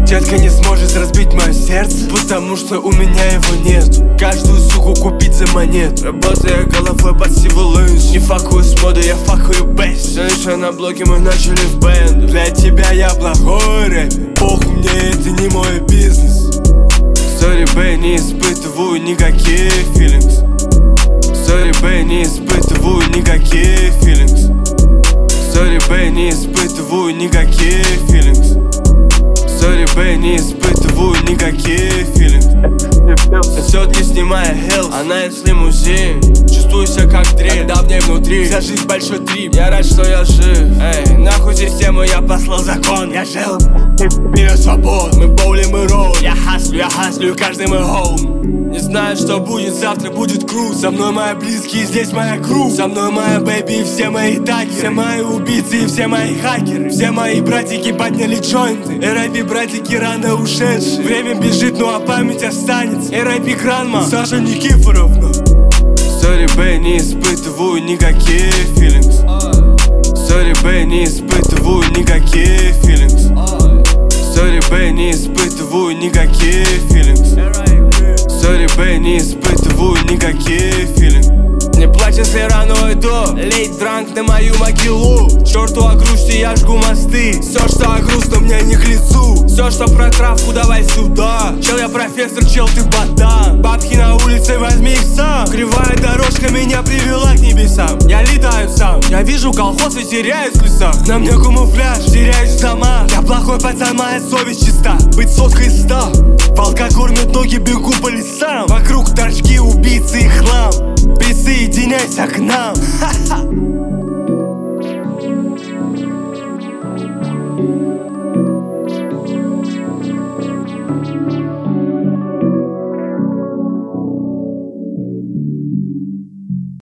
Детка не сможет разбить мое сердце, потому что у меня его нет. Каждую суку купить за монет. Работая головой под сивулынс. Не факую с модой, я факую бейс. Все еще на блоке мы начали в бэнд. Для тебя я плохой рэп, похуй мне, это не мой бизнес. Сори, бэй, не испытываю никакие филингс. Сори, бэй, не испытываю никакие филингс. Сори, бэй, не испытываю никакие филингс. Сори, бэй, не испытываю никакие филингс. Сосёт, снимая хелс, она из лимузин. Чувствую себя как дрель, когда в ней внутри вся жизнь большой трип. Я рад, что я жив. Эй, нахуй систему, я послал закон. Я жил, мир свобод. Мы боулим и ролл. Я хаслю, каждый мой хоум. Не знаю, что будет завтра, будет круто. Со мной мои близкие, здесь моя кру. Со мной моя бэйби, все мои таги. Все мои убийцы и все мои хакеры. Все мои братики подняли джойнты. R.I.P. братики рано ушедшие. Время бежит, ну а память останется. R.I.P. Гранма, Саша Никифоровна. Сори, бэй, не испытываю никакие филингс. Сори, бэй, не испытываю никакие филингс. Сори, бэй, не испытываю никакие филингс. Сори, бэй, не испытываю никакие филингс. Не плачь, если рано уйду. Лейт дранк на мою могилу. Черту о грусти, я жгу мосты. Все, что о грустном, мне не к лицу. Все, что про травку, давай сюда. Чел, я профессор, чел, ты ботан. Бабки на улице, возьми их сам. Кривая дорожка меня привела к небесам. Я летаю сам, я вижу колхоз и теряюсь в лесах. На мне камуфляж, теряюсь в домах. Я плохой пацан, моя совесть чиста. Быть соткой из 100. Волка кормят ноги, бегу по лесам. Вокруг торчки, убийцы и хлам. Присоединяйся к нам. Ха-ха.